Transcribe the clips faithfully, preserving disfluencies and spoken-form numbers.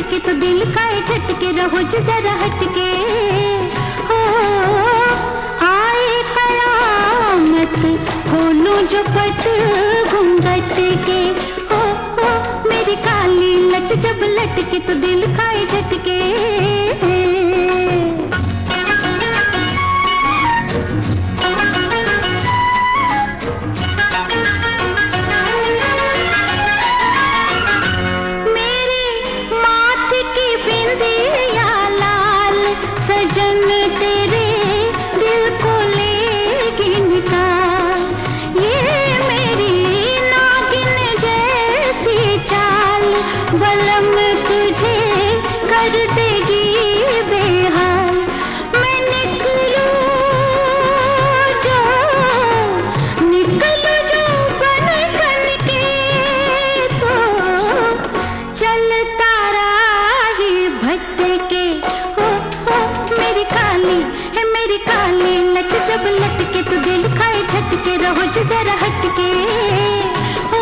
लटके तो दिल खाए झटके, रहो जो जरा हटके। हो आए कयामत खोलूं जो पट घूंघट के। हो हो मेरी काली लट जब लटके तो दिल खाए झटके। बलम तुझे कर देगी बेहाल, मैं निकलूं जो निकलूं जो बन बन के, तो चलता राही भटके। हो हो मेरी काली है मेरी काली लट जब लटके तो दिल खाए झटके, रहो जो जरा हटके। हो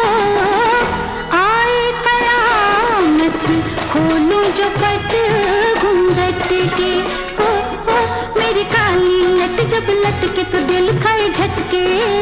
खोलूं जो पट घूंघट के। हो हो मेरी काली लट जब लटके तो दिल खाए झटके।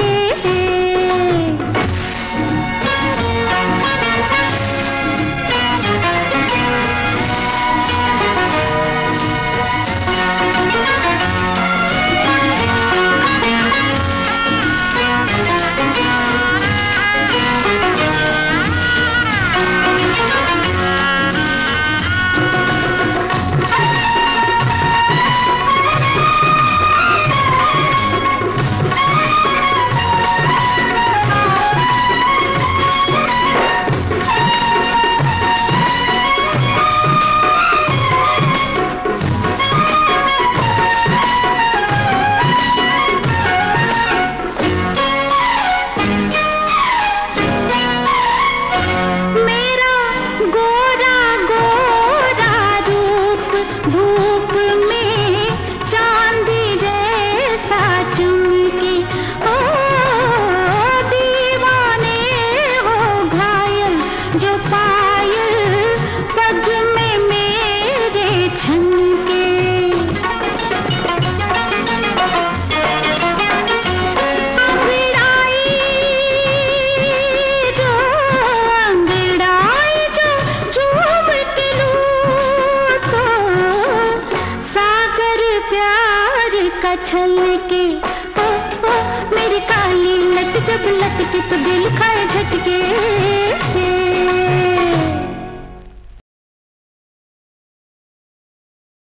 छलके हो हो मेरी काली लट जब लटके तो दिल खाए झटके।